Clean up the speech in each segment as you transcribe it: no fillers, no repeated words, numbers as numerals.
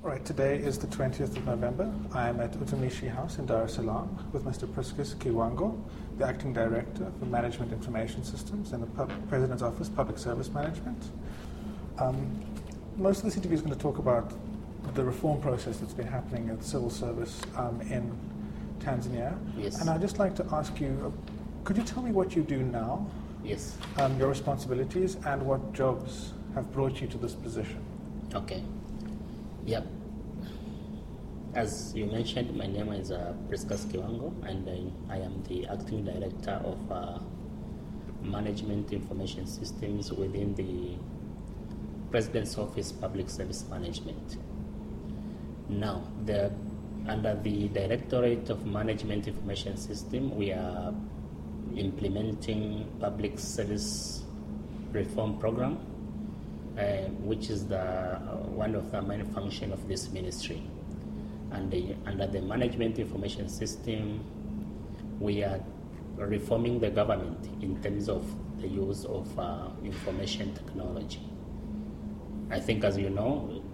All right, today is the 20th of November. I am at Utumishi House in Dar es Salaam with Mr. Priscus Kiwango, the Acting Director for Management Information Systems in the President's Office, Public Service Management. Most of this interview is going to talk about the reform process that's been happening at civil service in Tanzania. Yes. And I'd just like to ask you, could you tell me what you do now? Yes. Your responsibilities and what jobs have brought you to this position? Okay. Yep. As you mentioned, my name is Priscus Kiwango, and I am the Acting Director of Management Information Systems within the President's Office Public Service Management. Now, under the Directorate of Management Information System, we are implementing public service reform program, which is one of the main functions of this ministry. And under the Management Information System, we are reforming the government in terms of the use of information technology. I think, as you know,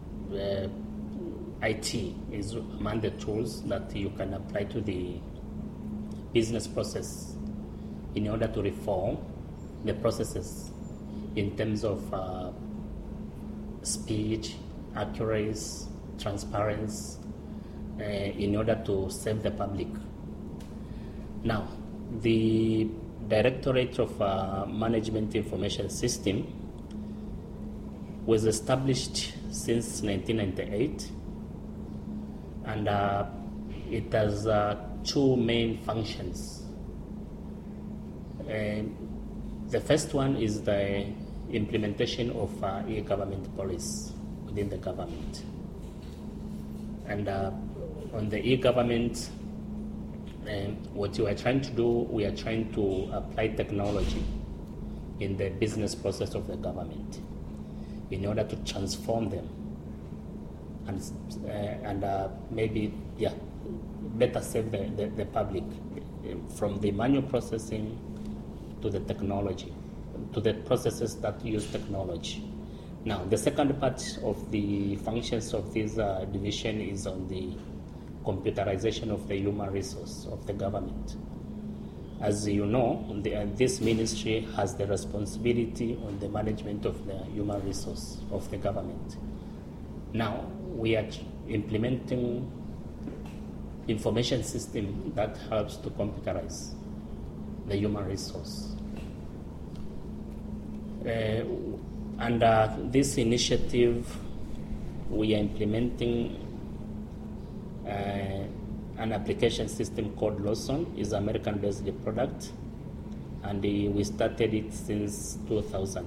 IT is among the tools that you can apply to the business process in order to reform the processes in terms of speed, accuracy, transparency, in order to serve the public. Now, the Directorate of Management Information System was established since 1998, and it has two main functions. The first one is the implementation of e-government policy within the government. And on the e-government, what you are trying to do, we are trying to apply technology in the business process of the government in order to transform them and maybe better serve the public from the manual processing to the technology, to the processes that use technology. Now, the second part of the functions of this division is on the computerization of the human resource of the government. As you know, this ministry has the responsibility on the management of the human resource of the government. Now, we are implementing information system that helps to computerize the human resource. Under this initiative, we are implementing an application system called Lawson. It's an American-based product, and we started it since 2000.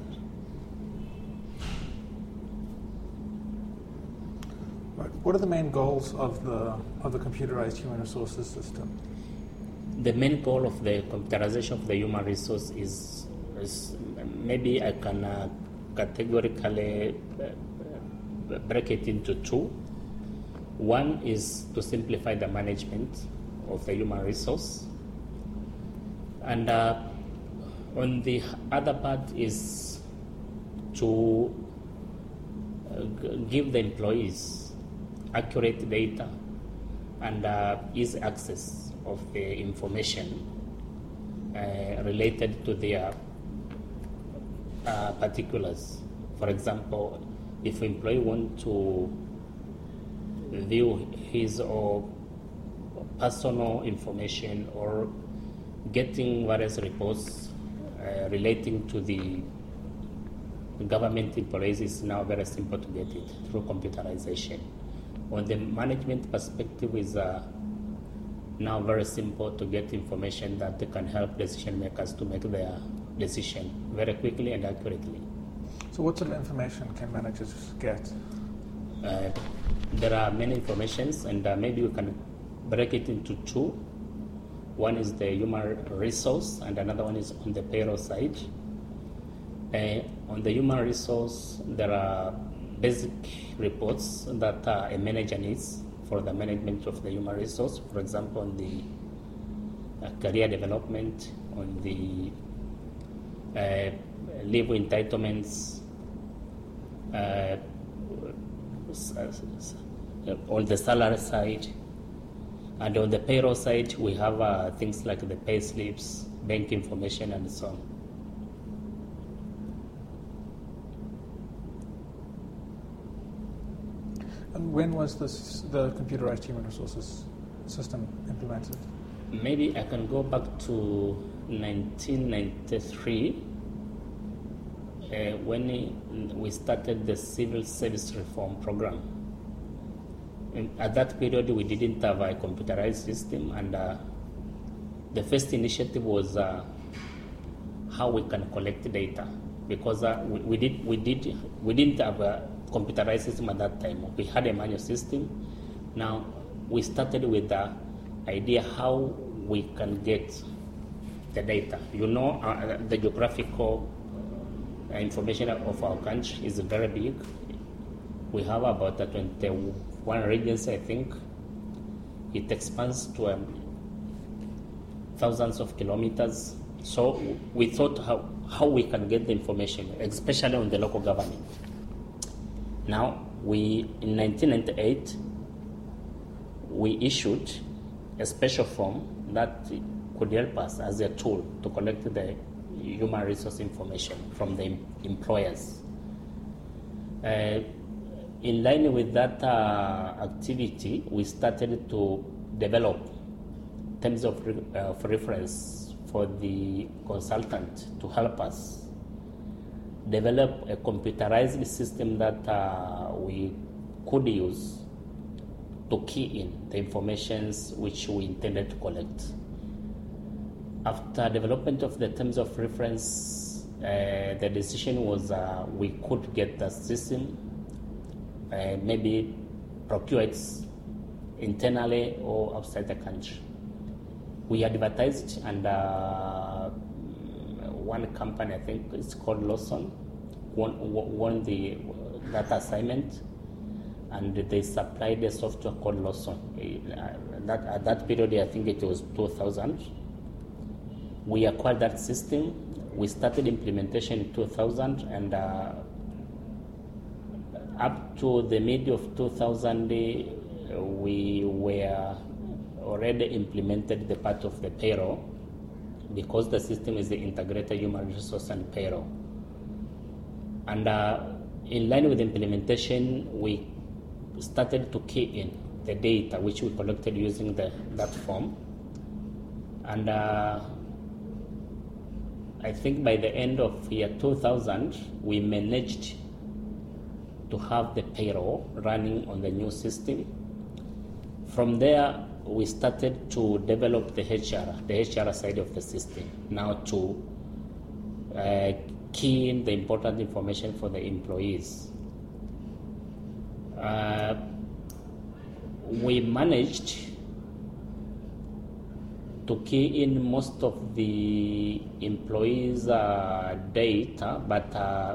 What are the main goals of the computerized human resources system? The main goal of the computerization of the human resource is maybe I can categorically break it into two. One is to simplify the management of the human resource, and on the other part is to give the employees accurate data and easy access of the information related to their particulars. For example, if an employee wants to view his or personal information or getting various reports relating to the government employees, is now very simple to get it through computerization. On the management perspective, is now very simple to get information that can help decision makers to make their decision very quickly and accurately. So what sort of information can managers get? There are many informations, and maybe we can break it into two. One is the human resource, and another one is on the payroll side. On the human resource, there are basic reports that a manager needs for the management of the human resource. For example, on the career development, on the leave entitlements, on the salary side. And on the payroll side, we have things like the pay slips, bank information, and so on. And when was the computerized human resources system implemented? Maybe I can go back to 1993 when we started the civil service reform program. At that period, we didn't have a computerized system, and the first initiative was how we can collect data, because we didn't have a computerized system at that time. We had a manual system. Now we started with the idea how we can get the data. The geographical information of our country is very big. We have about 21 regions, I think. It expands to thousands of kilometers. So we thought how we can get the information, especially on the local government. Now, in 1998, we issued a special form that could help us as a tool to collect the human resource information from the employers. In line with that activity, we started to develop terms of reference for the consultant to help us develop a computerized system that we could use to key in the informations which we intended to collect. After development of the terms of reference, the decision was we could get the system, maybe procure it internally or outside the country. We advertised, and one company, I think it's called Lawson, won that assignment, and they supplied a software called Lawson. At that period, I think it was 2000. We acquired that system. We started implementation in 2000, and up to the mid of 2000, we were already implemented the part of the payroll, because the system is the integrated human resource and payroll. And in line with the implementation, we started to key in the data which we collected using that form. And I think by the end of year 2000, we managed to have the payroll running on the new system. From there, we started to develop the HR side of the system, now to key in the important information for the employees. We managed to key in most of the employees' data, but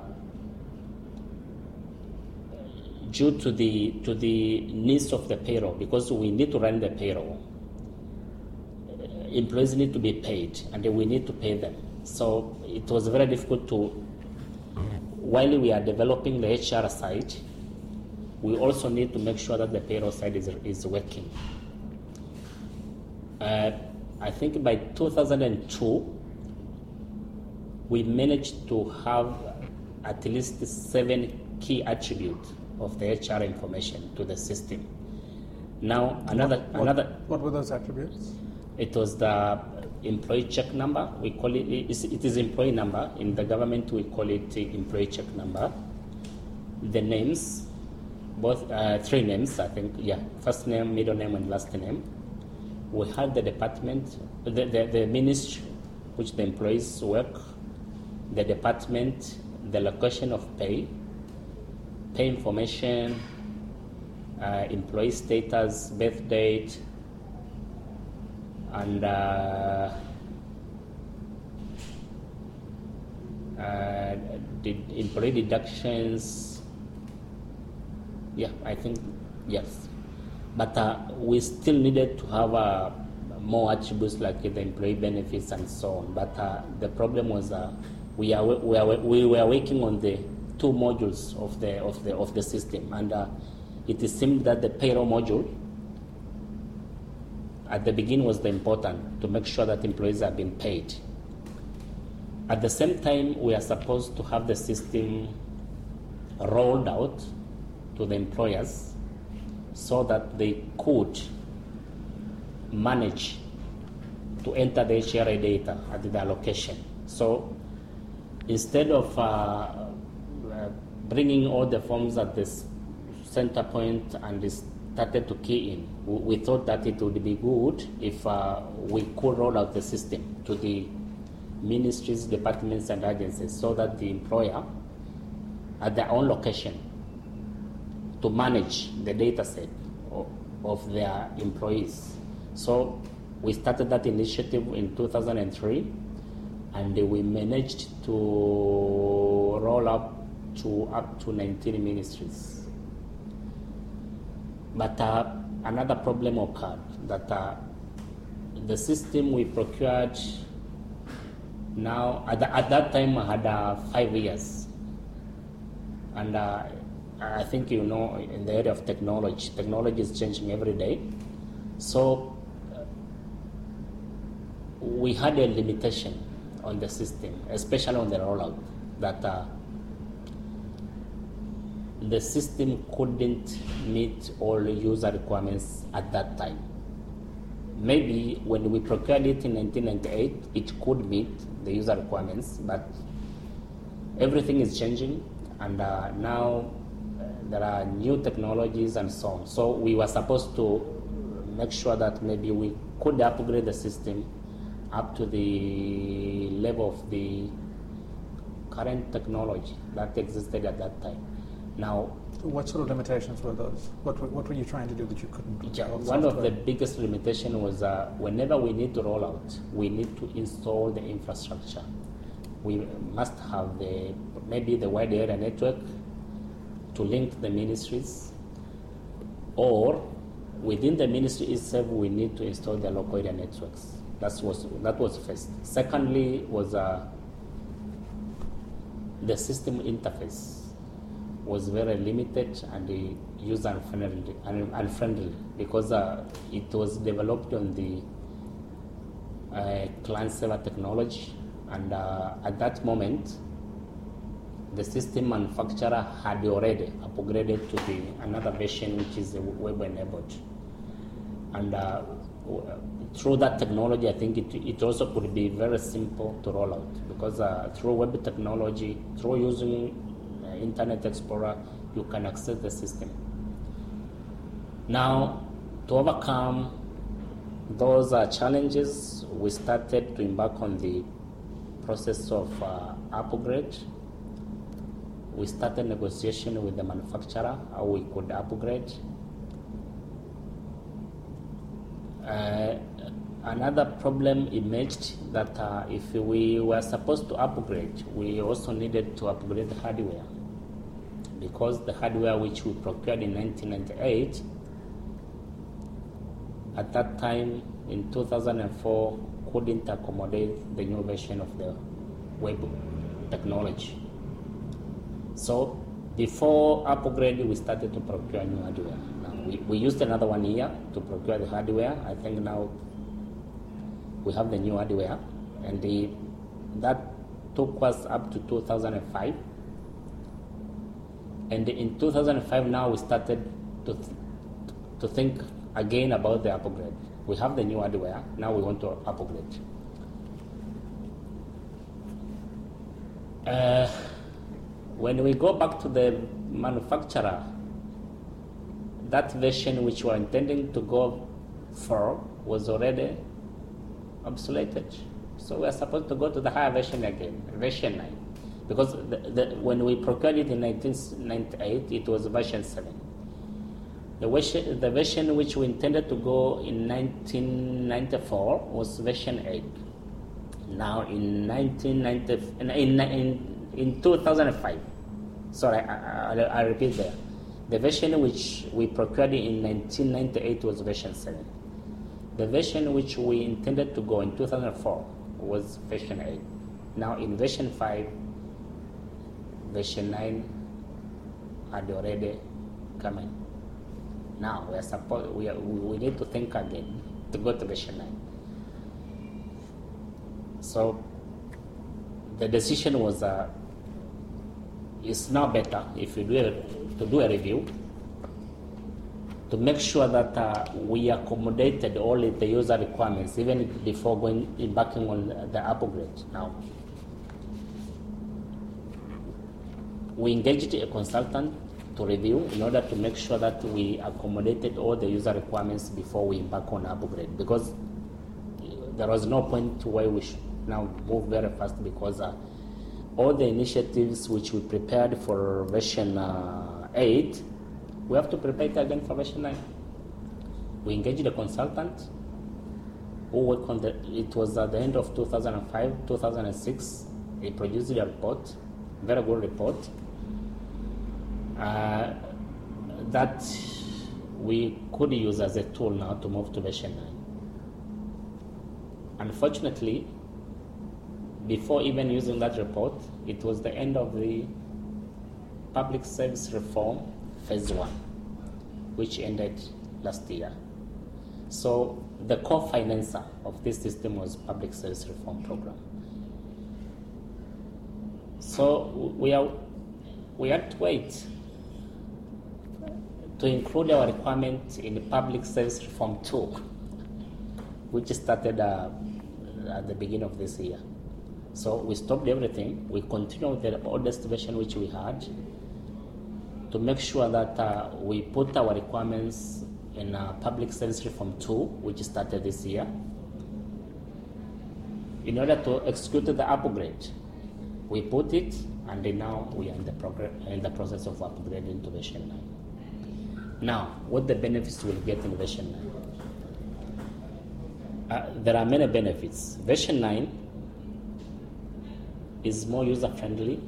due to the needs of the payroll, because we need to run the payroll, employees need to be paid, and we need to pay them. So it was very difficult to, while we are developing the HR side, we also need to make sure that the payroll side is working. I think by 2002, we managed to have at least 7 key attributes of the HR information to the system. Now, What were those attributes? It was the employee check number. We call it is employee number. In the government, we call it employee check number. The names, both 3 names, I think. Yeah, first name, middle name, and last name. We have the department, the ministry which the employees work, the department, the location of pay information, employee status, birth date, and employee deductions. Yeah, I think, yes. But we still needed to have more attributes like the employee benefits and so on. But the problem was we were working on the 2 modules of the system, and it seemed that the payroll module at the beginning was the important to make sure that employees are being paid. At the same time, we are supposed to have the system rolled out to the employers so that they could manage to enter the HRA data at their location. So instead of bringing all the forms at this center point and they started to key in, we thought that it would be good if we could roll out the system to the ministries, departments, and agencies so that the employer at their own location to manage the data set of their employees. So we started that initiative in 2003, and we managed to roll up to 19 ministries. But another problem occurred, that the system we procured now, at that time I had 5 years. And I think you know, in the area of technology is changing every day. So we had a limitation on the system, especially on the rollout, that the system couldn't meet all user requirements at that time. Maybe when we procured it in 1998, it could meet the user requirements, but everything is changing, and now there are new technologies and so on. So we were supposed to make sure that maybe we could upgrade the system up to the level of the current technology that existed at that time. Now, what sort of limitations were those? What were you trying to do that you couldn't? One of the biggest limitations was whenever we need to roll out, we need to install the infrastructure. We must have maybe the wide area network to link the ministries, or within the ministry itself, we need to install the local area networks. That was first. Secondly, was the system interface was very limited and user unfriendly because it was developed on the client server technology, and at that moment the system manufacturer had already upgraded to another version which is web enabled, and through that technology I think it also could be very simple to roll out, because through web technology, through using Internet Explorer, you can access the system. Now, to overcome those challenges, we started to embark on the process of upgrade. We started negotiation with the manufacturer how we could upgrade. Another problem emerged that if we were supposed to upgrade, we also needed to upgrade the hardware, because the hardware which we procured in 1998, at that time in 2004, couldn't accommodate the new version of the web technology. So before upgrade, we started to procure new hardware. Now we used another 1 year to procure the hardware. I think now we have the new hardware, and that took us up to 2005. And in 2005 now we started to think again about the upgrade. We have the new hardware, now we want to upgrade. When we go back to the manufacturer, that version which we were intending to go for was already obsoleted. So we are supposed to go to the higher version again, version 9. Because when we procured it in 1998, it was version 7. The version which we intended to go in 1994 was version 8. Now in 2005, sorry, I repeat there. The version which we procured in 1998 was version 7. The version which we intended to go in 2004 was version 8. Now in version 5, version 9 had already come in. Now we need to think again to go to version 9. So the decision was it's now better if you do a review to make sure that we accommodated all the user requirements even before embarking on the upgrade. Now, we engaged a consultant to review in order to make sure that we accommodated all the user requirements before we embark on upgrade, because there was no point where we should now move very fast, because all the initiatives which we prepared for version 8, we have to prepare it again for version 9. We engaged a consultant who worked on it was at the end of 2005, 2006. He produced a report, very good report, that we could use as a tool now to move to version 9. Unfortunately, before even using that report, it was the end of the public service reform phase 1, which ended last year. So the co-financer of this system was Public Service Reform Program. So we had to wait to include our requirement in the Public Service Reform 2, which started at the beginning of this year. So we stopped everything. We continued with the oldest version which we had to make sure that we put our requirements in Public Service Reform 2, which started this year, in order to execute the upgrade. We put it, and now we are in the process of upgrading to version 9. Now, what the benefits we'll get in version 9? There are many benefits. Version 9 is more user-friendly.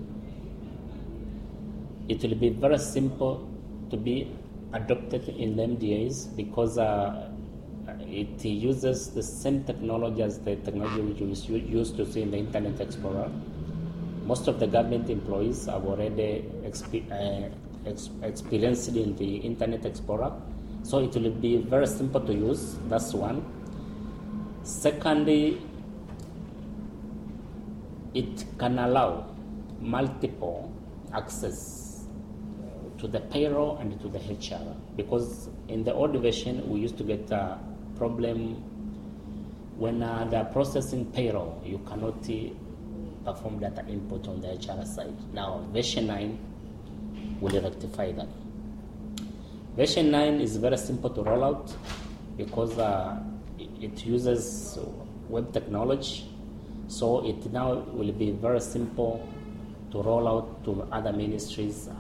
It will be very simple to be adopted in the MDAs, because it uses the same technology as the technology which we used to see in the Internet Explorer. Most of the government employees have already experienced in the Internet Explorer, so it will be very simple to use. That's one. Secondly, it can allow multiple access to the payroll and to the HR, because in the old version we used to get a problem when they are processing payroll, you cannot perform data input on the HR side. Now version 9 will rectify that. Version 9 is very simple to roll out, because it uses web technology, so it now will be very simple to roll out to other ministries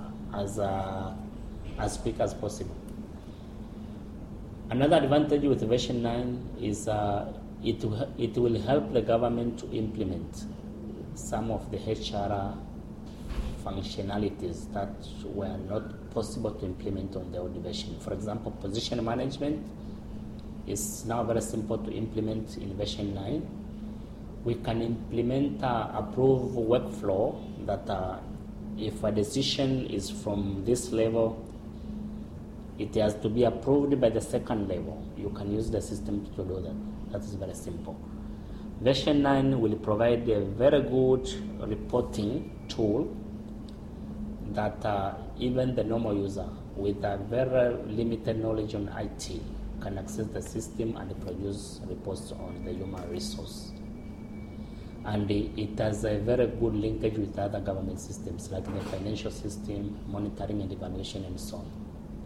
as quick as possible. Another advantage with version 9 is it will help the government to implement some of the HR functionalities that were not possible to implement on the old version. For example, position management is now very simple to implement in version 9. We can implement approve workflow that if a decision is from this level, it has to be approved by the second level. You can use the system to do that. That is very simple. Version 9 will provide a very good reporting tool that even the normal user with a very limited knowledge on IT can access the system and produce reports on the human resource. And it has a very good linkage with other government systems like the financial system, monitoring and evaluation, and so on.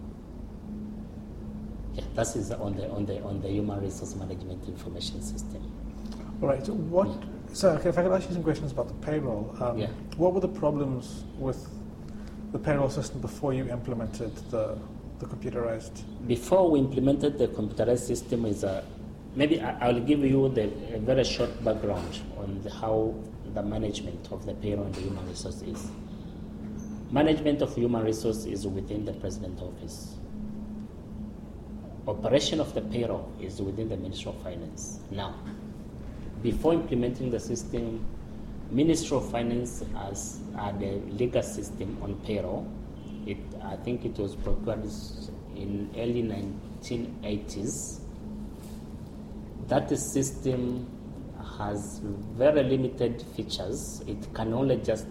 Yeah, that is on the human resource management information system. All right. So if I could ask you some questions about the payroll. What were the problems with the payroll system before you implemented the computerized? Before we implemented the computerized system, maybe I'll give you a very short background on how the management of the payroll and the human resource is. Management of human resource is within the President's office. Operation of the payroll is within the Ministry of Finance. Now, before implementing the system, Ministry of Finance had a legal system on payroll. I think it was procured in early 1980s. That system has very limited features. It can only just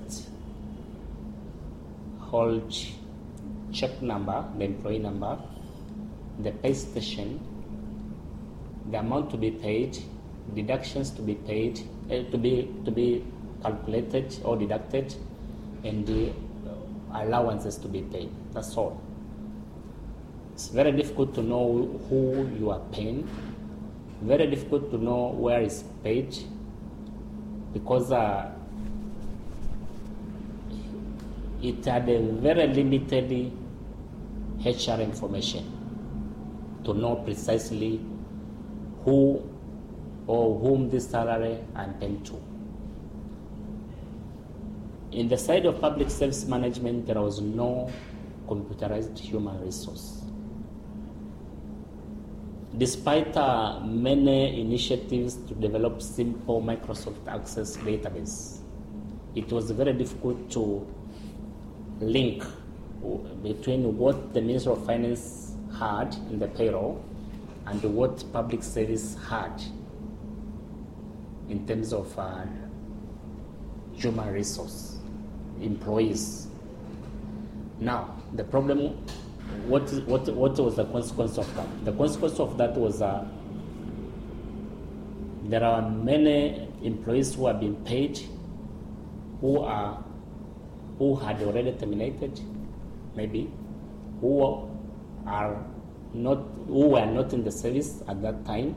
hold check number, the employee number, the pay station, the amount to be paid, deductions to be paid, to be calculated or deducted, and the allowances to be paid. That's all. It's very difficult to know who you are paying. Very difficult to know where it's paid, because it had a very limited HR information to know precisely who or whom this salary I'm paying to. In the side of public service management, there was no computerized human resource. Despite many initiatives to develop simple Microsoft Access database, it was very difficult to link between what the Ministry of Finance had in the payroll and what public service had in terms of human resource, employees. Now, the problem, what was the consequence of that? The consequence of that was there are many employees who are being paid who had already terminated, maybe, who were not in the service at that time,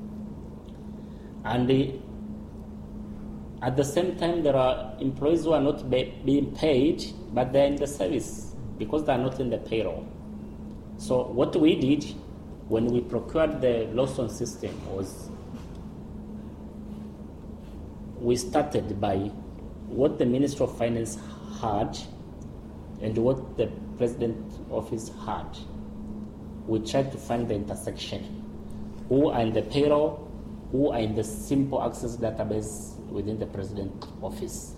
and at the same time there are employees who are not being paid, but they're in the service because they're not in the payroll. So what we did when we procured the Lawson system was we started by what the Ministry of Finance had and what the President's Office had. We tried to find the intersection. Who are in the payroll, who are in the simple access database within the President's Office.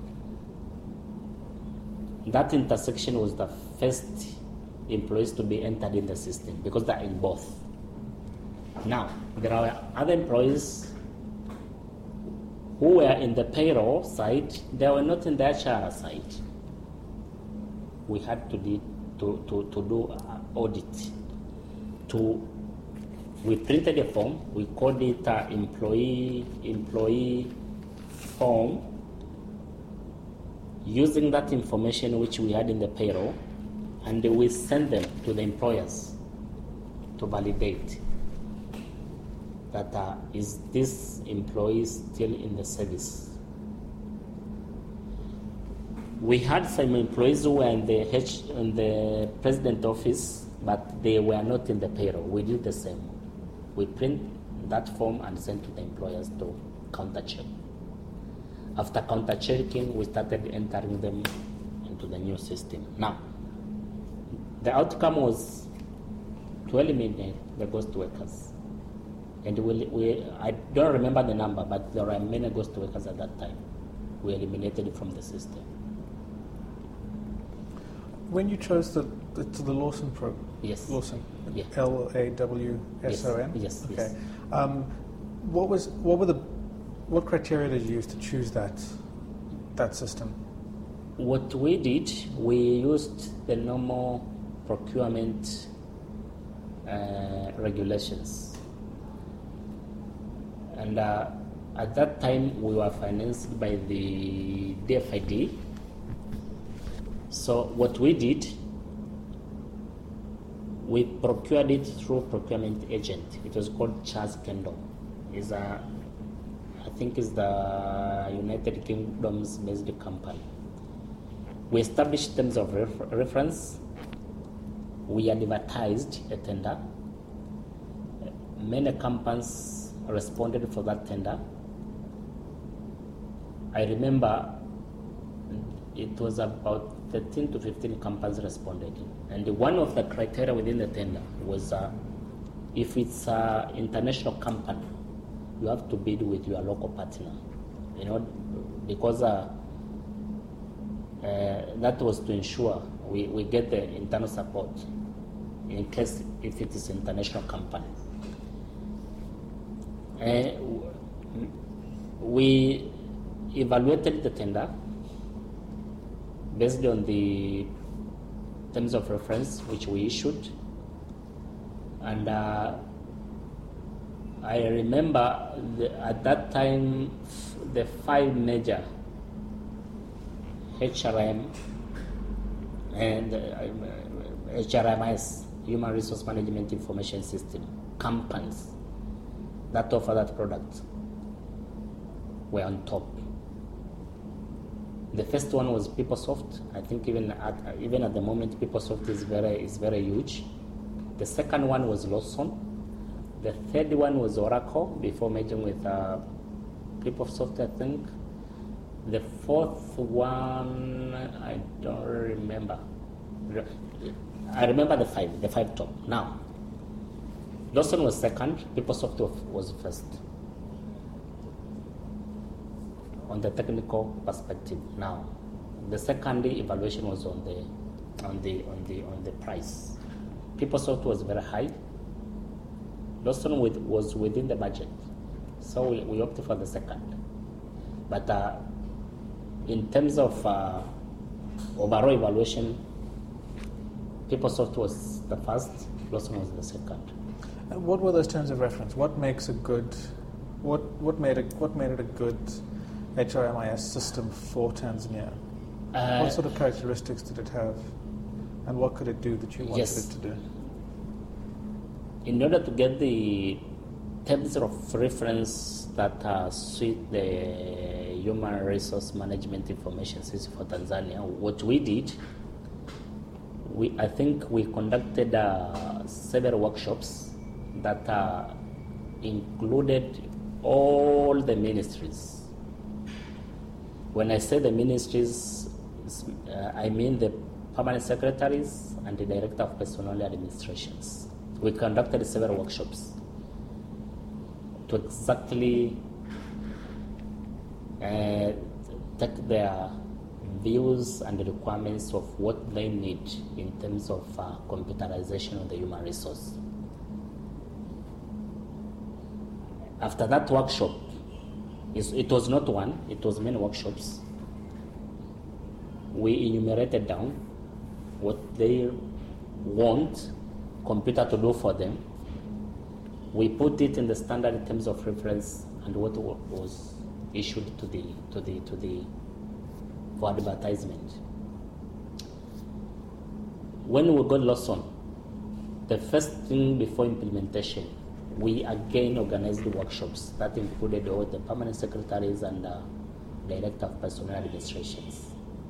That intersection was the first employees to be entered in the system because they're in both. Now, there are other employees who were in the payroll side, they were not in the HR side. We had to do audit. We printed a form, we called it employee form, using that information which we had in the payroll, and we sent them to the employers to validate that is this employee still in the service. We had some employees who were in the President's Office, but they were not in the payroll. We did the same. We print that form and sent to the employers to counter-check. After counter-checking, we started entering them into the new system. Now, the outcome was to eliminate the ghost workers. And I don't remember the number, but there were many ghost workers at that time. We eliminated it from the system. When you chose the Lawson program, yes, Lawson, yeah. Lawson. Yes. Okay. Yes. What criteria did you use to choose that system? What we did, we used the normal procurement regulations, and at that time we were financed by the DFID. So what we did, we procured it through procurement agent. It was called Charles Kendall. I think is the United Kingdom's based company. We established terms of reference. We advertised a tender. Many companies responded for that tender. I remember it was about 13 to 15 companies responded. And one of the criteria within the tender was if it's an international company, you have to bid with your local partner, because that was to ensure we get the internal support. in case if it is an international company. We evaluated the tender based on the terms of reference which we issued, and I remember at that time the 5 major HRM and HRMS, Human Resource Management Information System, companies that offer that product were on top. The first one was PeopleSoft. I think even at the moment, PeopleSoft is very huge. The second one was Lawson. The third one was Oracle before merging with PeopleSoft, I think. The fourth one, I don't remember. I remember the five top. Now, Lawson was second, PeopleSoft was first. On the technical perspective. Now, the secondary evaluation was on the price. PeopleSoft was very high. Lawson was within the budget, so we opted for the second. But in terms of overall evaluation, PeopleSoft was the first, Lawson was the second. And what were those terms of reference? What makes a good? What made it a good HRMIS system for Tanzania? What sort of characteristics did it have, and what could it do that you wanted it to do? In order to get the terms of reference that suit the Human Resource Management Information System for Tanzania, what we did, I think we conducted several workshops that included all the ministries. When I say the ministries, I mean the permanent secretaries and the director of personnel administrations. We conducted several workshops to exactly take their views and the requirements of what they need in terms of computerization of the human resource. After that workshop, it was not one, it was many workshops. We enumerated down what they want computer to do for them. We put it in the standard terms of reference and what was issued for advertisement. When we got Lawson, the first thing before implementation, we again organized the workshops that included all the permanent secretaries and director of personnel administrations.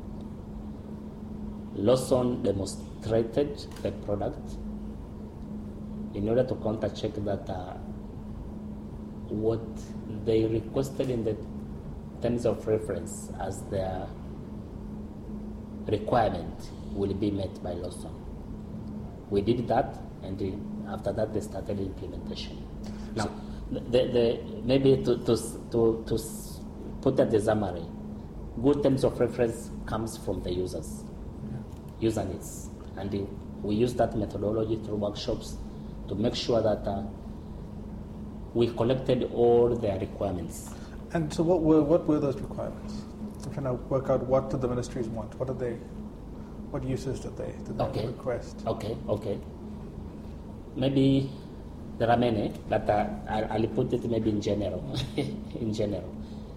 Lawson demonstrated the product in order to counter-check that what they requested in the terms of reference as their requirement will be met by Lawson. We did that, and after that they started implementation. Now, maybe to put that the summary, good terms of reference comes from the users, user needs, and we use that methodology through workshops to make sure that we collected all their requirements. And so what were those requirements? I'm trying to work out what did the ministries want? What uses did they request? Okay. Maybe there are many, but I'll put it maybe in general. In general.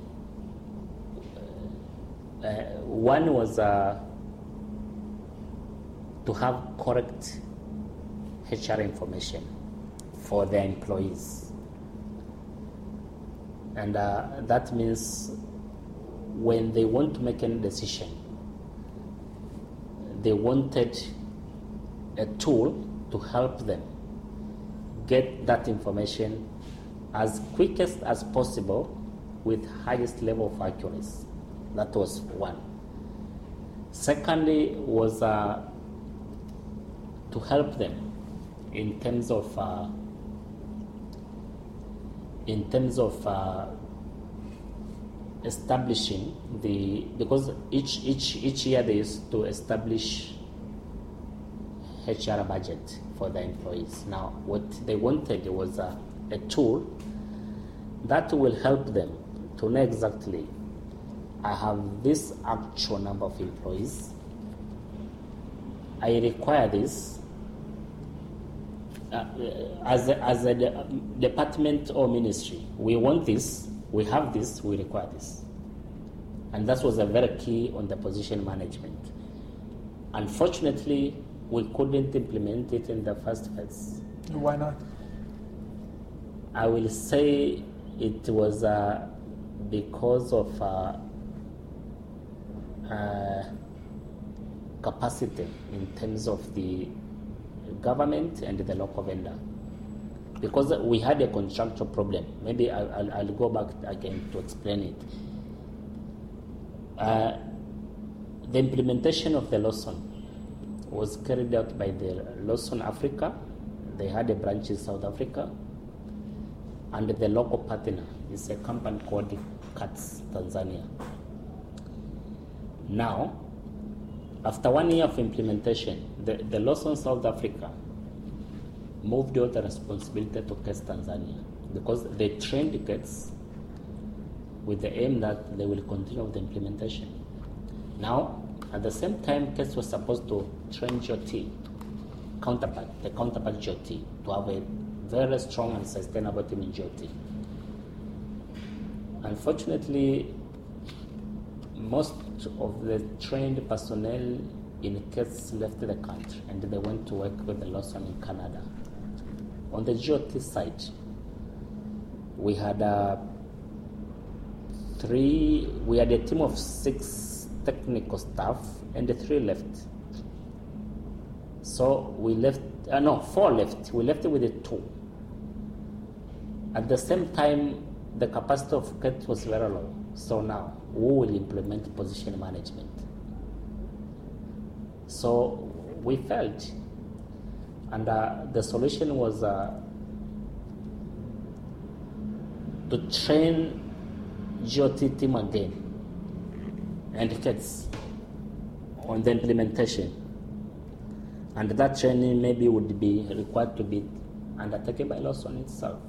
One was to have correct HR information for their employees. And that means when they want to make any decision, they wanted a tool to help them get that information as quickest as possible with highest level of accuracy. That was one. Secondly was to help them in terms of establishing because each year they used to establish HR budget for the employees. Now, what they wanted was a tool that will help them to know exactly, I have this actual number of employees, I require this, as a department or ministry, we want this, we have this, we require this. And that was a very key on the position management. Unfortunately, we couldn't implement it in the first phase. Why not? I will say it was because of capacity in terms of the government and the local vendor. Because we had a contractual problem. Maybe I'll go back again to explain it. The implementation of the Lawson was carried out by the Lawson Africa. They had a branch in South Africa. And the local partner is a company called CATS Tanzania. Now, after 1 year of implementation, the Lawson South Africa moved all the responsibility to CATS Tanzania because they trained CATS with the aim that they will continue with the implementation. Now, at the same time, CATS was supposed to train GOT, the counterpart GOT, to have a very strong and sustainable team in GOT. Unfortunately, most of the trained personnel in CATS left the country and they went to work with the Lawson in Canada. On the GOT side, we had a team of 6 technical staff and 3 left. So we left, 4 left. We left with 2. At the same time, the capacity of CATS was very low. So now, who will implement position management? So we felt, and the solution was to train GOT team again and CATS on the implementation. And that training maybe would be required to be undertaken by Lawson itself.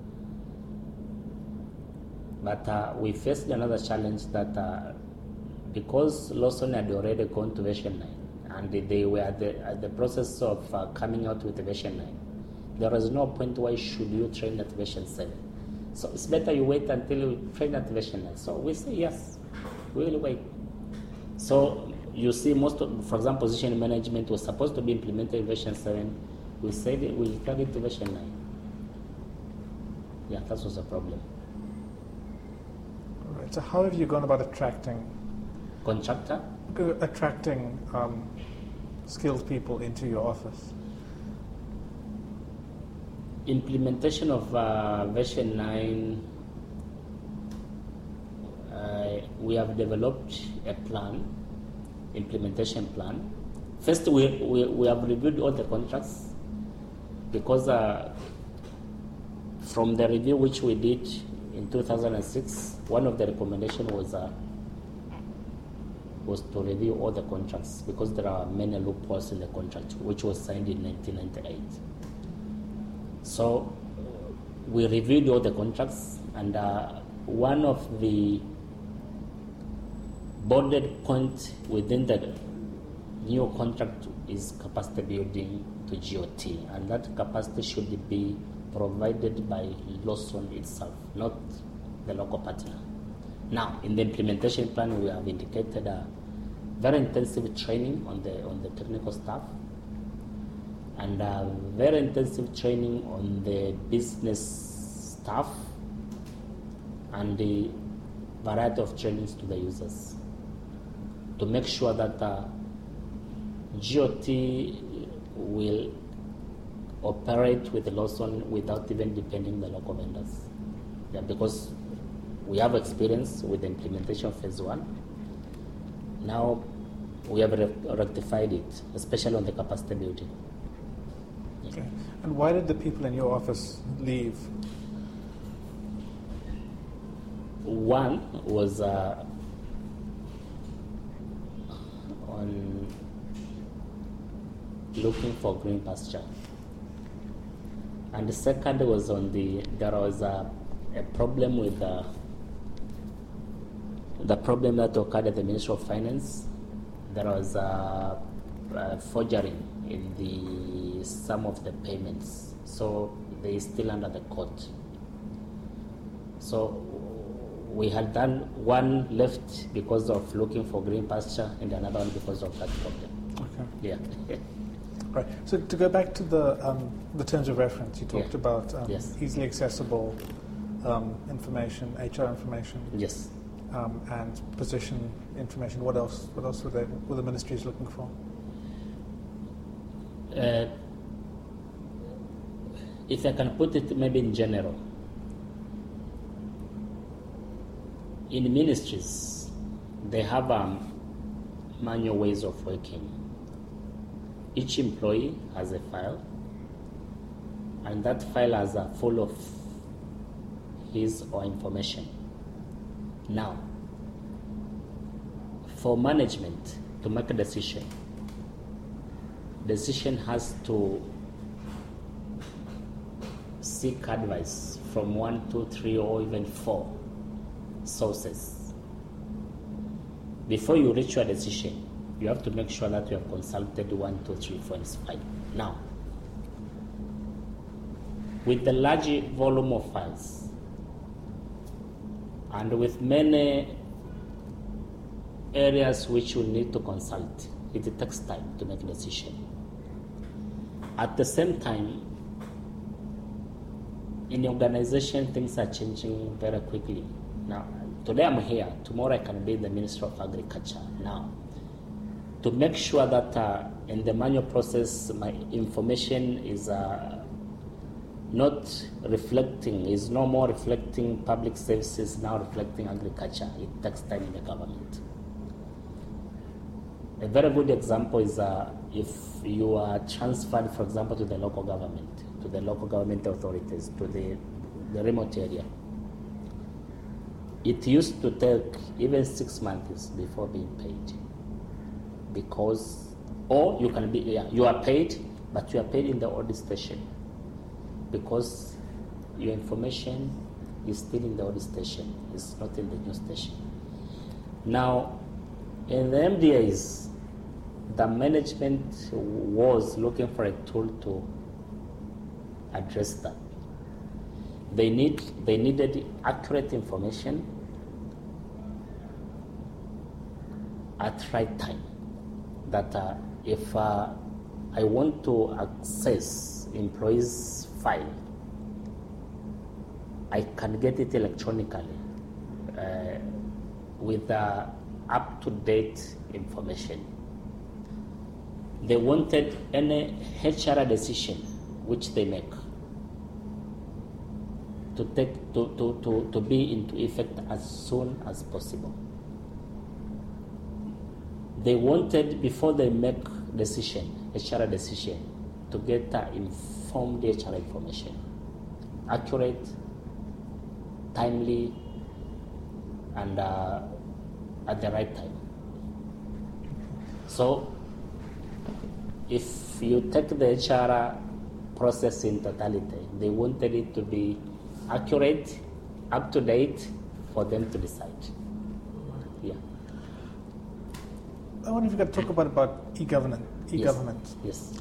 But we faced another challenge that because Lawson had already gone to version 9 and they were at the process of coming out with version 9, there was no point why should you train at version 7. So it's better you wait until you train at version 9. So we say yes, we will wait. So you see, for example, position management was supposed to be implemented in version 7. We said we'll carry it to version 9. Yeah, that was a problem. All right. So how have you gone about attracting skilled people into your office? Implementation of version 9, we have developed a plan, implementation plan. First, we have reviewed all the contracts because from the review which we did in 2006, one of the recommendations was to review all the contracts because there are many loopholes in the contract, which was signed in 1998. So we reviewed all the contracts, and one of the boarded points within the new contract is capacity building to GOT, and that capacity should be provided by Lawson itself, not the local partner. Now, in the implementation plan, we have indicated a very intensive training on the technical staff, and very intensive training on the business staff, and the variety of trainings to the users to make sure that GOT will operate with Lawson without even depending on the local vendors. Yeah, because we have experience with the implementation of phase 1. Now we have rectified it, especially on the capacity building. Okay. And why did the people in your office leave? One was looking for green pasture. And the second was there was a problem with the problem that occurred at the Ministry of Finance. There was a forgery in some of the payments, so they still under the court. So we had done one left because of looking for green pasture and another one because of that problem. Okay. Yeah. Right. So to go back to the terms of reference, you talked about Yes. easily accessible information, HR information, Yes. and position information. What else? What else were the ministries looking for? If I can put it maybe in general, in ministries, they have manual ways of working. Each employee has a file, and that file has a full of his or information. Now, for management to make a decision has to seek advice from 1, 2, 3, or even 4 sources. Before you reach your decision, you have to make sure that you have consulted 1, 2, 3, 4, and 5. Now, with the large volume of files and with many areas which you need to consult, it takes time to make a decision. At the same time, in the organization, things are changing very quickly. Now, today I'm here, tomorrow I can be the Minister of Agriculture. Now, to make sure that in the manual process, my information is not reflecting, is no more reflecting public services, now reflecting agriculture. It takes time in the government. A very good example is if you are transferred, for example, to the local government authorities, to the remote area. It used to take even 6 months before being paid. Because, or you can be, you are paid, but you are paid in the old station. Because your information is still in the old station, it's not in the new station. Now, in the MDAs, the management was looking for a tool to address that. They needed accurate information at right time. That if I want to access employees' file, I can get it electronically with up-to-date information. They wanted any HR decision which they make to be into effect as soon as possible. They wanted, before they make decision, HR decision, to get informed HR information, accurate, timely, and at the right time. So, if you take the HR process in totality, they wanted it to be accurate, up to date, for them to decide. Yeah. I wonder if you could talk about e-government. Yes.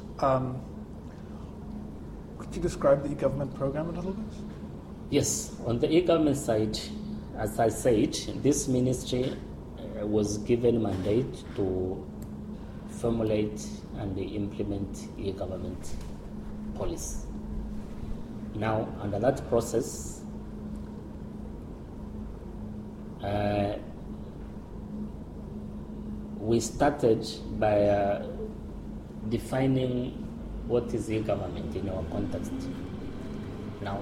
Could you describe the e-government program a little bit? Yes. On the e-government side, as I said, this ministry was given mandate to formulate and implement e-government policy. Now, under that process, we started by defining what is e-government in our context. Now,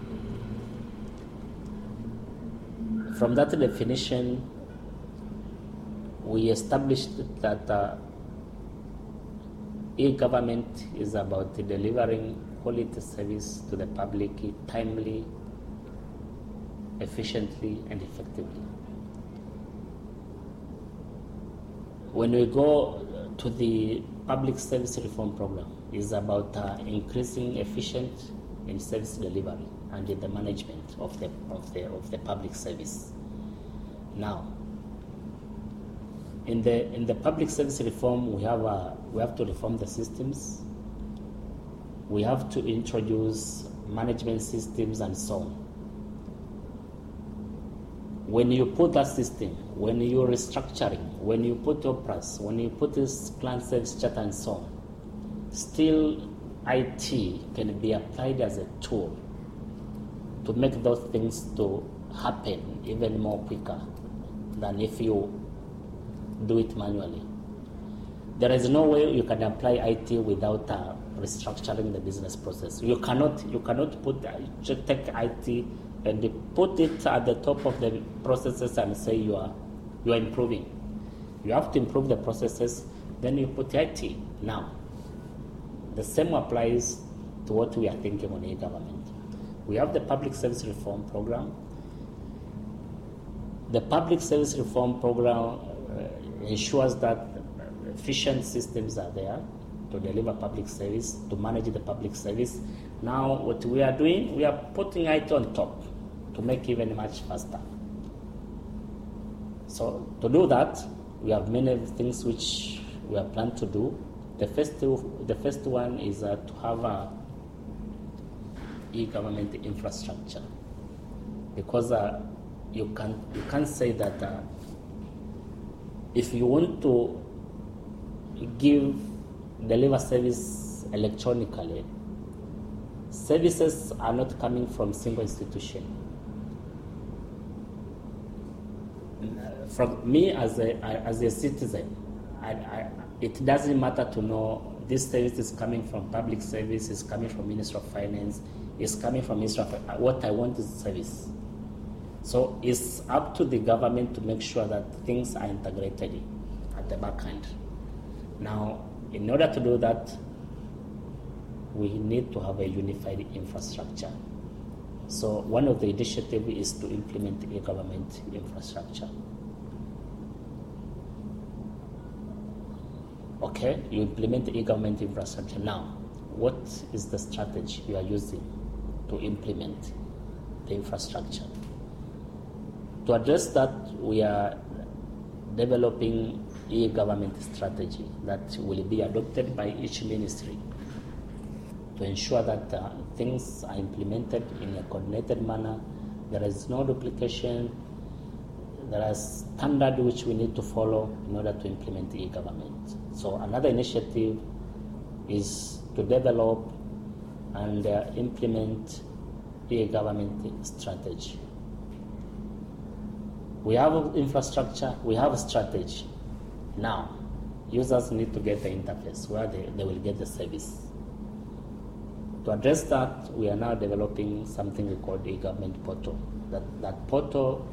from that definition, we established that e-government is about delivering quality service to the public timely, efficiently, and effectively. When we go to the public service reform program is about increasing efficiency in service delivery and in the management of the public service. Now, in the public service reform, we have to reform the systems. We have to introduce management systems and so on. When you put that system, when you're restructuring, when you put OPRAs, when you put this client service charter and so on, still IT can be applied as a tool to make those things to happen even more quicker than if you do it manually. There is no way you can apply IT without restructuring the business process. You cannot take IT and put it at the top of the processes and say you are improving. You have to improve the processes, then you put IT. Now, the same applies to what we are thinking on e-government. We have the public service reform program. The public service reform program ensures that efficient systems are there to deliver public service, to manage the public service. Now, what we are doing, we are putting IT on top to make even much faster. So, to do that, we have many things which we are planned to do. The first one is to have a e-government infrastructure, because you can't say that if you want to deliver service electronically, services are not coming from single institution. From me as a citizen, it doesn't matter to know this service is coming from public service, is coming from Ministry of Finance, is coming from Ministry of what I want is service. So it's up to the government to make sure that things are integrated at the back end. Now, in order to do that, we need to have a unified infrastructure. So one of the initiatives is to implement e-government infrastructure. Okay, you implement the e-government infrastructure. Now, what is the strategy you are using to implement the infrastructure? To address that, we are developing e-government strategy that will be adopted by each ministry to ensure that things are implemented in a coordinated manner. There is no duplication. There are standards which we need to follow in order to implement e-government. So another initiative is to develop and implement e-government strategy. We have infrastructure, we have a strategy. Now, users need to get the interface where they will get the service. To address that, we are now developing something we call the e-government portal. That portal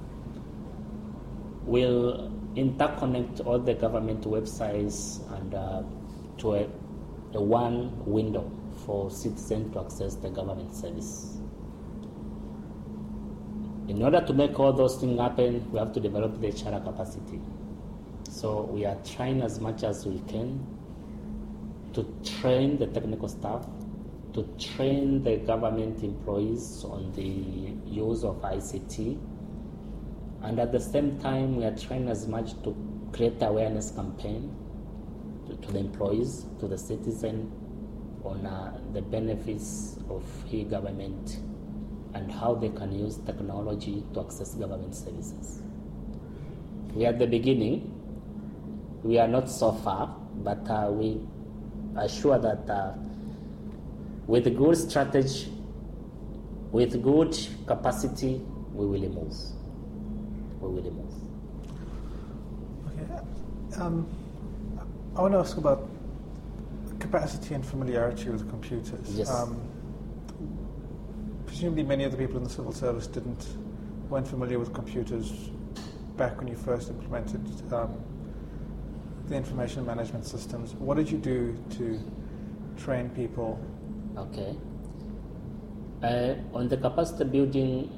will interconnect all the government websites and to a one window for citizens to access the government service. In order to make all those things happen, we have to develop the HR capacity. So we are trying as much as we can to train the technical staff, to train the government employees on the use of ICT, and at the same time we are trying as much to create awareness campaign to the employees, to the citizen on the benefits of e-government and how they can use technology to access government services. We are at the beginning. We are not so far, but we are sure that with a good strategy, with good capacity, we will move. Okay. I want to ask about capacity and familiarity with computers. Yes. Presumably many of the people in the civil service weren't familiar with computers back when you first implemented the information management systems. What did you do to train people? Okay. On the capacity building,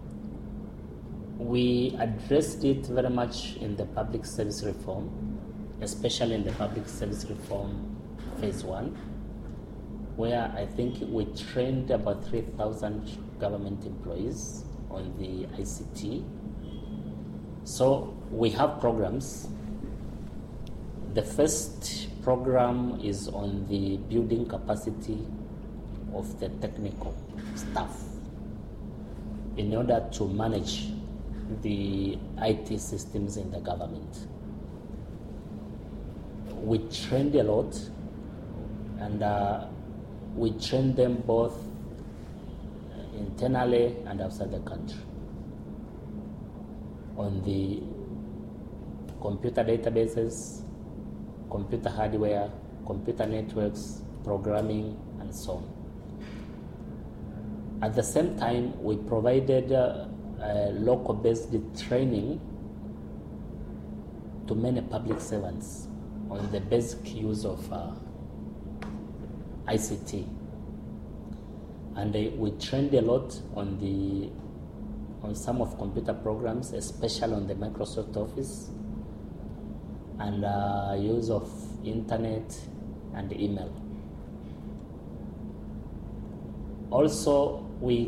we addressed it very much in the public service reform. especially in the public service reform phase 1, where I think we trained about 3,000 government employees on the ICT. So we have programs. The first program is on the building capacity of the technical staff in order to manage the IT systems in the government. We trained a lot, and we trained them both internally and outside the country on the computer databases, computer hardware, computer networks, programming, and so on. At the same time, we provided local-based training to many public servants on the basic use of ICT. And we trained a lot on some of computer programs, especially on the Microsoft Office, and use of internet and email. Also,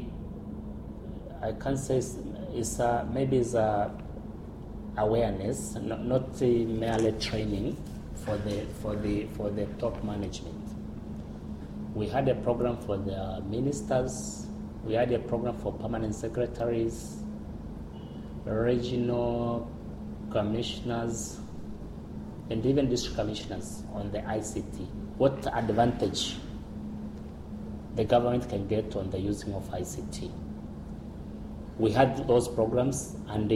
I can't say maybe it's awareness, not merely training for the top management. We had a program for the ministers. We had a program for permanent secretaries, regional commissioners, and even district commissioners on the ICT. What advantage the government can get on the using of ICT. We had those programs, and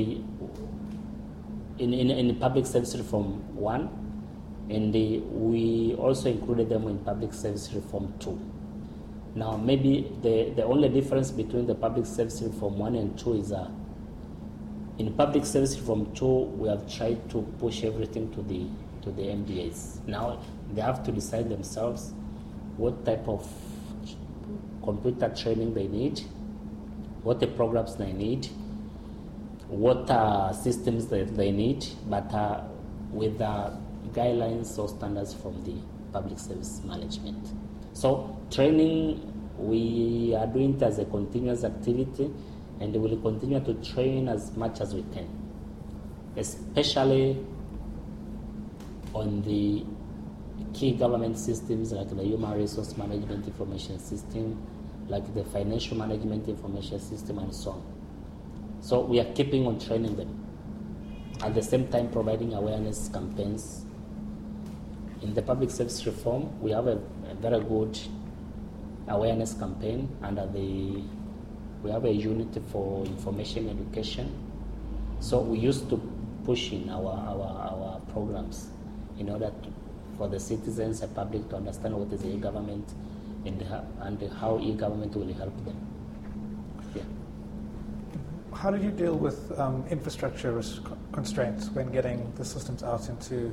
in public service reform 1, and we also included them in public service reform 2. Now, maybe the only difference between the public service reform 1 and 2 is in public service reform 2, we have tried to push everything to the MDAs. Now, they have to decide themselves what type of computer training they need, what the programs they need, what systems that they need, but with guidelines or standards from the public service management. So training, we are doing it as a continuous activity, and we will continue to train as much as we can, especially on the key government systems like the Human Resource Management Information System, like the Financial Management Information System, and so on. So we are keeping on training them. At the same time, providing awareness campaigns. In the public service reform, we have a very good awareness campaign under we have a unit for information education. So we used to push in our programs in order for the citizens and public to understand what is e-government and how e-government will help them. Yeah. How did you deal with infrastructure constraints when getting the systems out into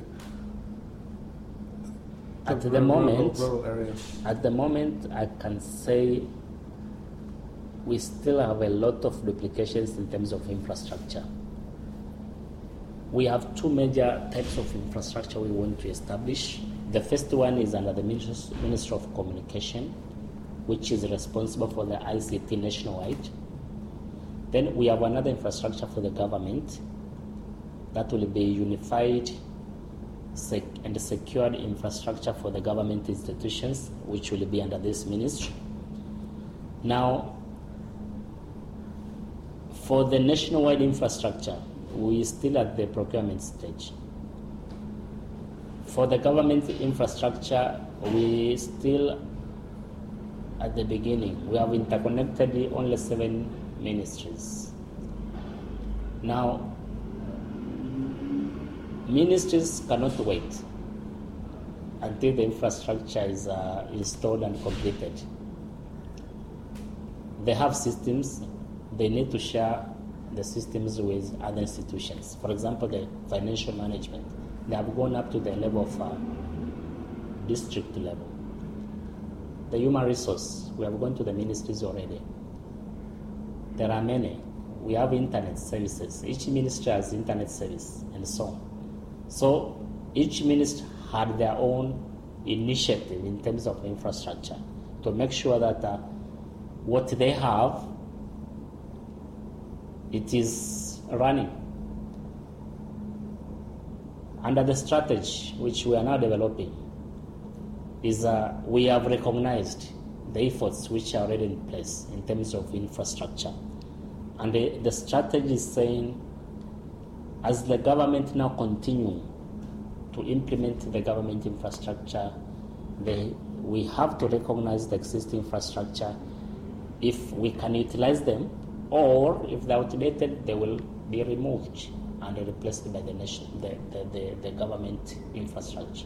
rural areas? At the moment, I can say we still have a lot of duplications in terms of infrastructure. We have two major types of infrastructure we want to establish. The first one is under the Ministry of Communication, which is responsible for the ICT nationwide. Then we have another infrastructure for the government that will be unified and secured infrastructure for the government institutions, which will be under this ministry. Now, for the nationwide infrastructure, we still at the procurement stage. For the government infrastructure, we still at the beginning. We have interconnected only 7 ministries. Now, ministries cannot wait until the infrastructure is installed and completed. They have systems. They need to share the systems with other institutions. For example, the financial management. They have gone up to the level of district level. The human resource, we have gone to the ministries already. There are many. We have internet services. Each ministry has internet service and so on. So each minister had their own initiative in terms of infrastructure to make sure that what they have, it is running. Under the strategy which we are now developing, is we have recognized the efforts which are already in place in terms of infrastructure. And the strategy is saying, as the government now continue to implement the government infrastructure, we have to recognize the existing infrastructure if we can utilize them, or if they're outdated, they will be removed and replaced by the government infrastructure.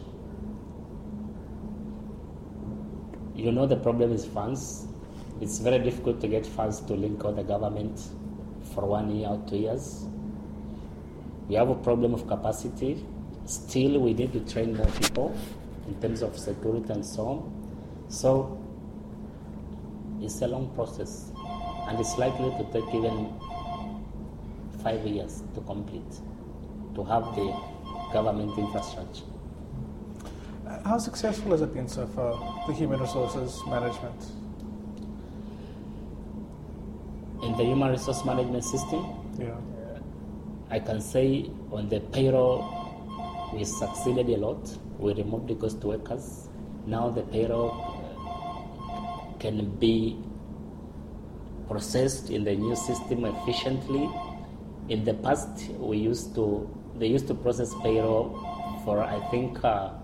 You know, the problem is funds. It's very difficult to get funds to link all the government for 1 year or 2 years. We have a problem of capacity. Still, we need to train more people in terms of security and so on. So, it's a long process, and it's likely to take even 5 years to complete, to have the government infrastructure. How successful has it been so far, the human resources management? In the human resource management system, Yeah. I can say on the payroll, we succeeded a lot. We removed the ghost workers. Now the payroll can be processed in the new system efficiently. In the past, they used to process payroll for, I think,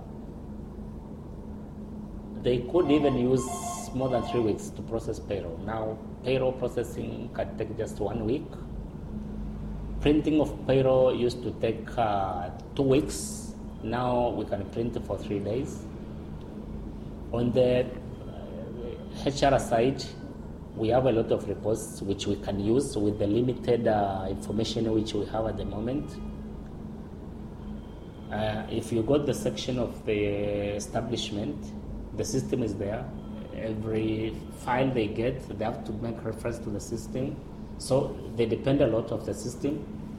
they could even use more than 3 weeks to process payroll. Now, payroll processing can take just 1 week. Printing of payroll used to take 2 weeks. Now we can print for 3 days. On the HR side, we have a lot of reports which we can use with the limited information which we have at the moment. If you go to the section of the establishment, the system is there. Every file they get, they have to make reference to the system. So they depend a lot of the system.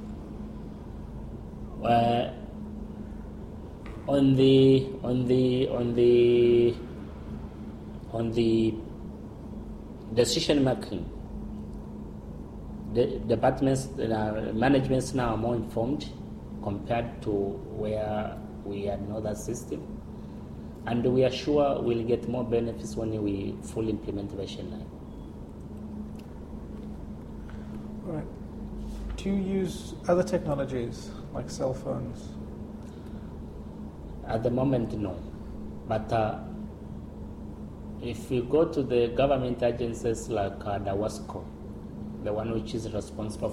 On the decision making, the departments, managements now are more informed compared to where we had no that system. And we are sure we'll get more benefits when we fully implement version 9. All right. Do you use other technologies like cell phones? At the moment, no. But if you go to the government agencies like DAWASCO, the one which is responsible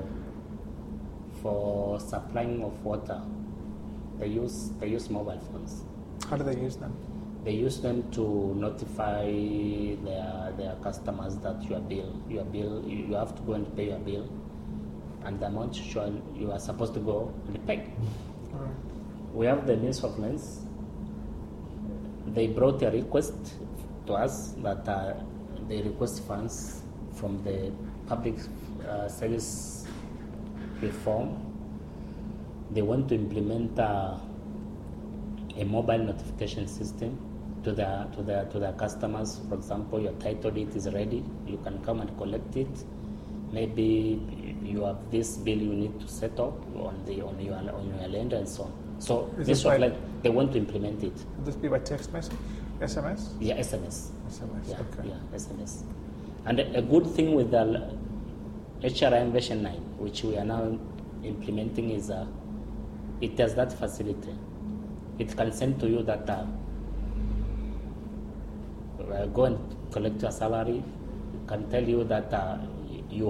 for supplying of water, they use mobile phones. How do they use them? They use them to notify their customers that you have to go and pay your bill, and the amount you are supposed to go and pay. All right. We have the means of means. They brought a request to us that they request funds from the public service reform. They want to implement a mobile notification system to the customers. For example, your title deed is ready. You can come and collect it. Maybe you have this bill you need to settle on your lender and so on. So this was like they want to implement it. Would this be by text message, SMS? Yeah, SMS. SMS. Yeah, Okay. yeah, SMS. And a good thing with the HRIM version 9, which we are now implementing, is it has that facility. It can send to you that go and collect your salary. It can tell you that you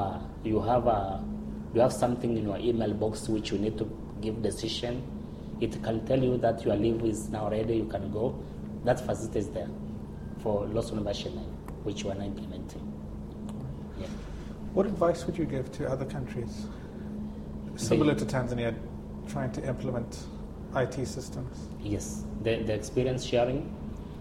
have something in your email box which you need to give decision. It can tell you that your leave is now ready. You can go. That facility is there for Lawson version 9, which we are now implementing. Yeah. What advice would you give to other countries similar to Tanzania trying to implement IT systems? Yes, the experience sharing.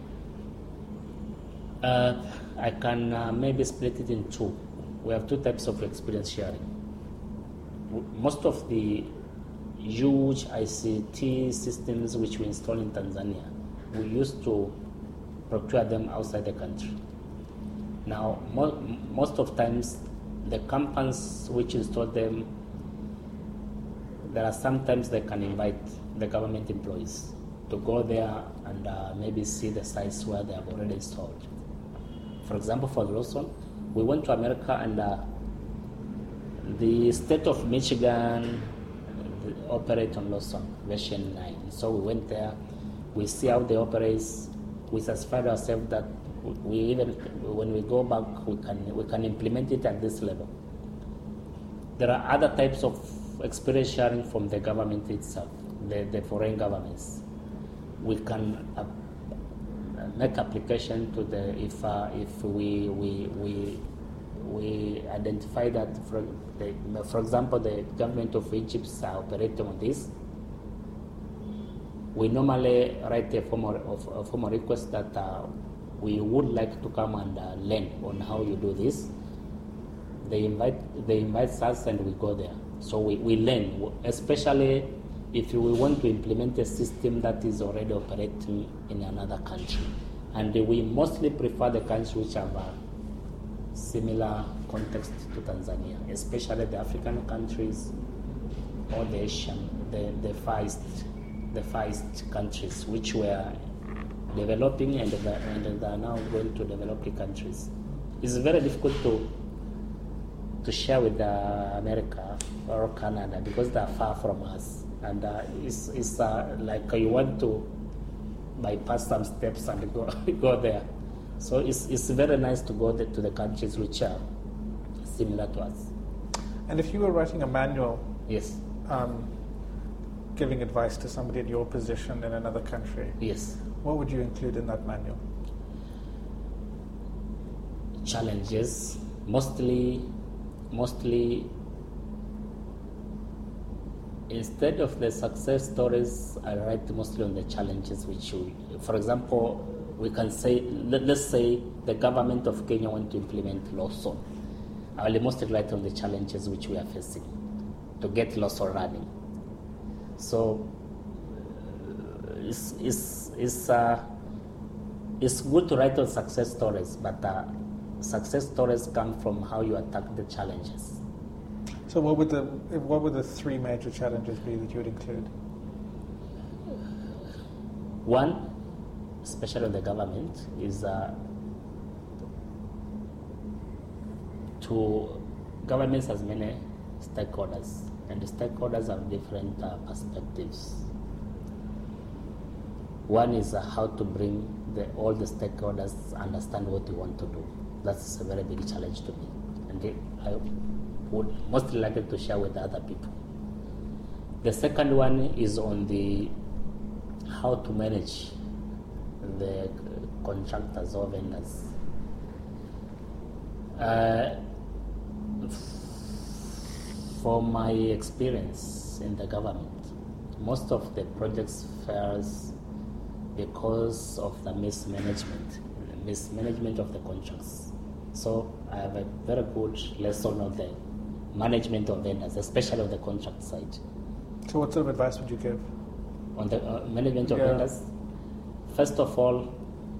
I can maybe split it in two. We have two types of experience sharing. Most of the huge ICT systems which we install in Tanzania. We used to procure them outside the country. Now, most of times, the companies which install them, there are sometimes they can invite the government employees to go there and maybe see the sites where they have already installed. For example, for Lawson, we went to America and the state of Michigan operate on Lawson version 9. So we went there, we see how they operate, we satisfied ourselves that we even when we go back we can implement it at this level. There are other types of experience sharing from the government itself, the foreign governments. We can make application to the if we identify that for example the government of Egypt is operating on this. We normally write a formal request that we would like to come and learn on how you do this. They invite us and we go there. So we learn, especially if we want to implement a system that is already operating in another country. And we mostly prefer the countries which have a similar context to Tanzania, especially the African countries or the Asian, the Far East countries, which were developing and they are now going to developing countries. It's very difficult to share with America or Canada because they are far from us, and it's like you want to bypass some steps and go there. So it's very nice to go to the countries which are similar to us. And if you were writing a manual, yes, giving advice to somebody in your position in another country, yes, what would you include in that manual? Challenges, mostly instead of the success stories, I write mostly on the challenges which for example, we can say, let's say the government of Kenya want to implement Lawson. I will mostly write on the challenges which we are facing to get Lawson running. So it's good to write on success stories, but success stories come from how you attack the challenges. So what would the three major challenges be that you would include? One, especially the government, is governments has many stakeholders, and the stakeholders have different perspectives. One is how to bring all the stakeholders understand what you want to do. That's a very big challenge to me, and I would mostly like it to share with other people. The second one is on the how to manage the contractors or vendors. From my experience in the government, most of the projects fails because of the mismanagement of the contracts. So I have a very good lesson on the management of vendors, especially on the contract side. So what sort of advice would you give? On the management of vendors? First of all,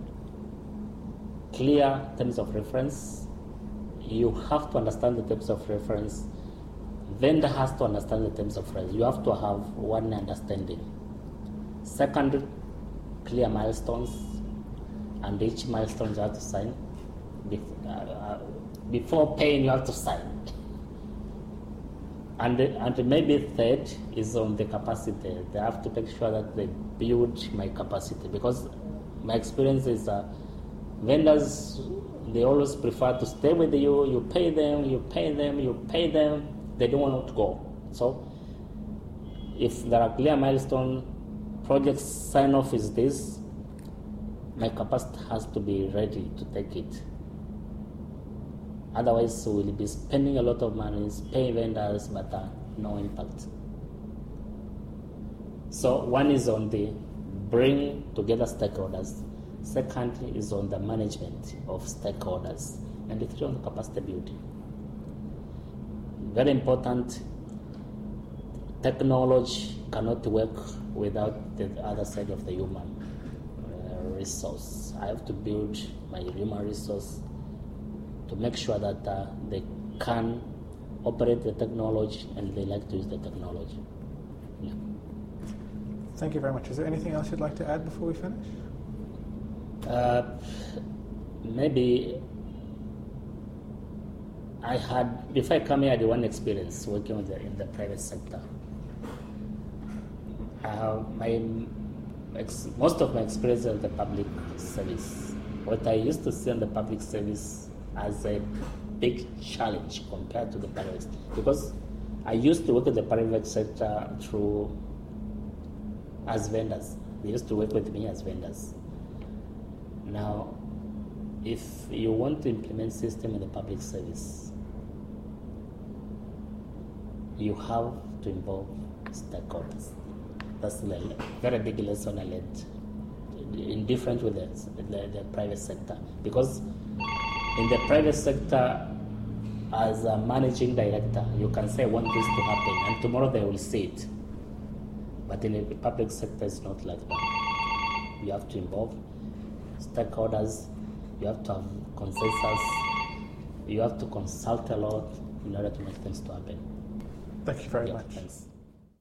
clear terms of reference. You have to understand the terms of reference. Vendor has to understand the terms of reference. You have to have one understanding. Second, clear milestones, and each milestone you have to sign. Before paying, you have to sign. And maybe third is on the capacity. They have to make sure that they build my capacity, because my experience is vendors, they always prefer to stay with you. You pay them. They don't want to go. So if there are clear milestone, project sign off is this, my capacity has to be ready to take it. Otherwise, we will be spending a lot of money, paying vendors, but no impact. So one is on the bring together stakeholders. Second is on the management of stakeholders. And the third on capacity building. Very important technology cannot work without the other side of the human resource. I have to build my human resource to make sure that they can operate the technology and they like to use the technology. Yeah. Thank you very much. Is there anything else you'd like to add before we finish? Maybe before I come here, I had one experience working in the private sector. Most of my experience in the public service, what I used to see in the public service as a big challenge compared to the private, because I used to work in the private sector as vendors. They used to work with me as vendors. Now, if you want to implement system in the public service, you have to involve stakeholders. That's a very big lesson I learned, indifferent with the private sector. Because in the private sector, as a managing director, you can say, I want this to happen, and tomorrow they will see it. But in the public sector, it's not like that. You have to involve stakeholders, you have to have consensus, you have to consult a lot in order to make things to happen. Thank you very much. Thanks.